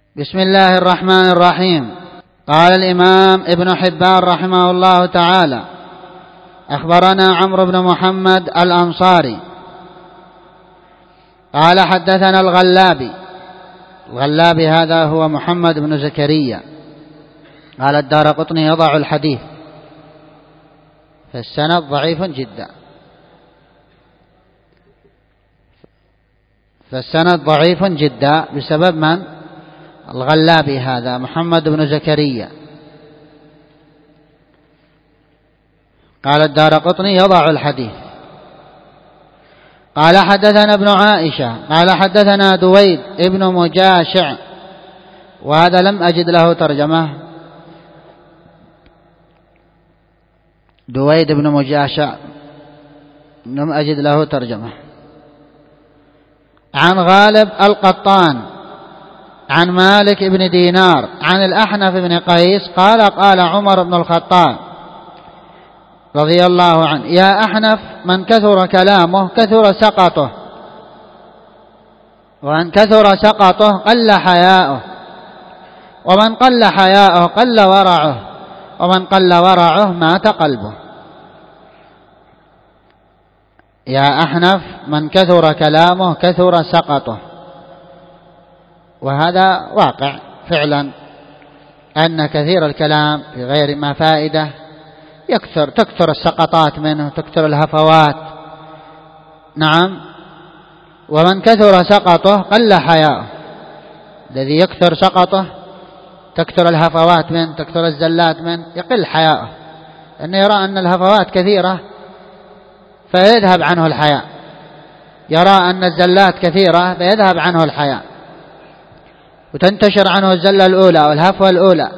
بسم الله الرحمن الرحيم. قال الإمام ابن حبان رحمه الله تعالى: أخبرنا عمرو بن محمد الأنصاري قال حدثنا الغلابي هذا هو محمد بن زكريا. قال الدارقطني يضع الحديث، فالسند ضعيف جدا، بسبب من؟ الغلابي هذا محمد بن زكريا. قال الدارقطني يضع الحديث. قال حدثنا ابن عائشة قال حدثنا دويد ابن مجاشع، وهذا لم أجد له ترجمة. دويد بن مجاشع لم أجد له ترجمة. عن غالب القطان عن مالك بن دينار عن الأحنف بن قيس قال: قال عمر بن الخطاب رضي الله عنه: يا أحنف، من كثر كلامه كثر سقطه، ومن كثر سقطه قل حياؤه، ومن قل حياؤه قل ورعه، ومن قل ورعه مات قلبه. يا أحنف، من كثر كلامه كثر سقطه. وهذا واقع فعلا، أن كثير الكلام في غير ما فائدة تكثر السقطات منه، تكثر الهفوات. نعم. ومن كثر سقطه قل حياؤه. الذي يكثر سقطه، تكثر الهفوات منه، تكثر الزلات منه، يقل حياؤه، لأنه يرى أن الهفوات كثيرة فيذهب عنه الحياء، يرى أن الزلات كثيرة فيذهب عنه الحياء، وتنتشر عنه الزلة الأولى والهفوة الأولى،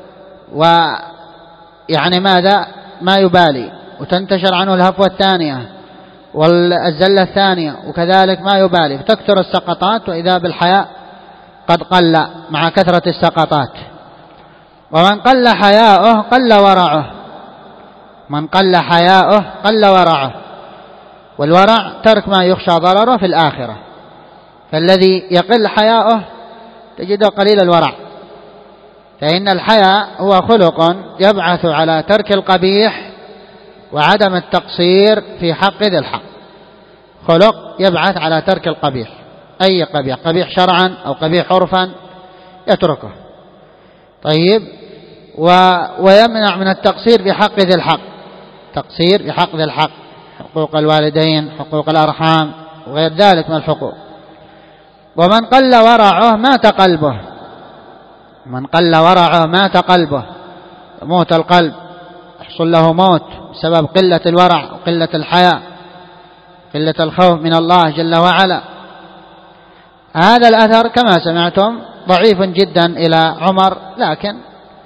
ويعني ماذا؟ ما يبالي، وتنتشر عنه الهفوة الثانية والزلة الثانية، وكذلك ما يبالي، فتكثر السقطات، وإذا بالحياء قد قل مع كثرة السقطات. ومن قل حياؤه قل ورعه، من قل حياؤه قل ورعه. والورع ترك ما يخشى ضرره في الآخرة، فالذي يقل حياؤه تجده قليل الورع، فإن الحياء هو خلق يبعث على ترك القبيح وعدم التقصير في حق ذي الحق. خلق يبعث على ترك القبيح، أي قبيح، قبيح شرعا أو قبيح عرفا يتركه. طيب. ويمنع من التقصير في حق ذي الحق، تقصير في حق ذي الحق، حقوق الوالدين، حقوق الأرحام، وغير ذلك من الحقوق. ومن قل ورعه مات قلبه، من قل ورعه مات قلبه، موت القلب، يحصل له موت بسبب قلة الورع وقلة الحياء، قلة الخوف من الله جل وعلا. هذا الأثر كما سمعتم ضعيف جدا إلى عمر، لكن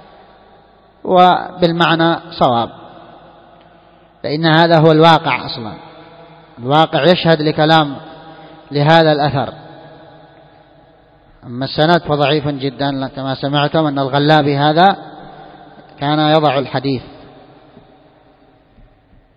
وبالمعنى صواب، لأن هذا هو الواقع أصلا، الواقع يشهد لكلام لهذا الأثر. أما السند فضعيف جدا، كما سمعتم أن الغلابي هذا كان يضع الحديث.